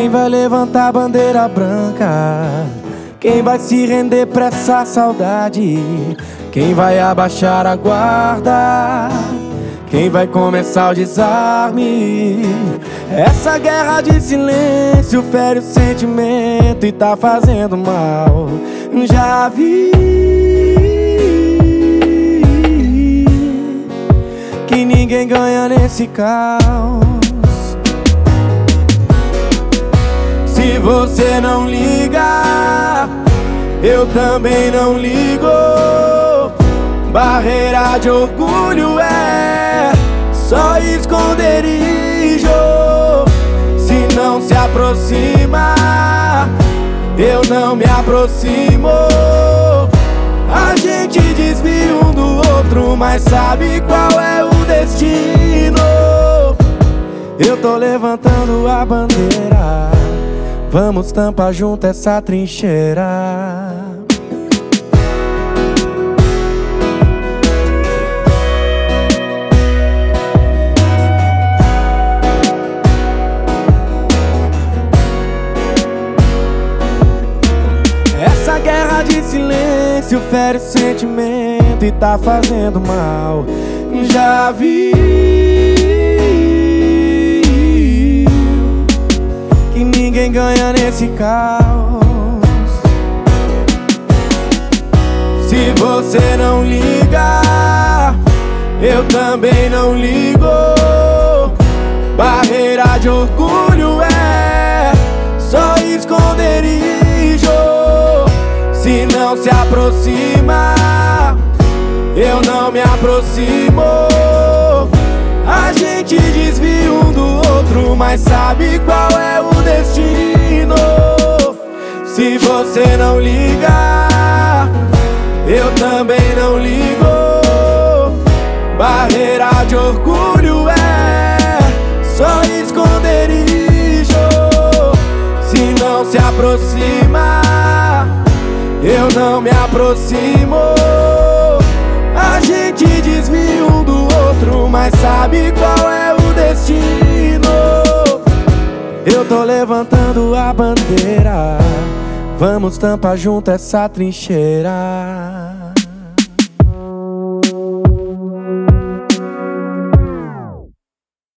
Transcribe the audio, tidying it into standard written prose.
Quem vai levantar a bandeira branca? Quem vai se render pra essa saudade? Quem vai abaixar a guarda? Quem vai começar o desarme? Essa guerra de silêncio fere o sentimento e tá fazendo mal. Já vi que ninguém ganha nesse caos. Se você não liga, eu também não ligo. Barreira de orgulho é só esconderijo. Se não se aproxima, eu não me aproximo. A gente desvia um do outro, mas sabe qual é o destino. Eu tô levantando a bandeira, vamos tampar junto essa trincheira. Essa guerra de silêncio fere o sentimento e tá fazendo mal. Já vi que ninguém ganha nesse caos. Se você não liga, eu também não ligo. Barreira de orgulho é só esconderijo. Se não se aproxima, eu não me aproximo. A gente desvia um do outro, mas sabe qual é o destino. Se você não liga, eu também não ligo. Barreira de orgulho é só esconderijo. Se não se aproxima, eu não me aproximo. A gente desvia um do outro, mas sabe qual é o destino. Eu tô levantando a bandeira, vamos tampar junto essa trincheira.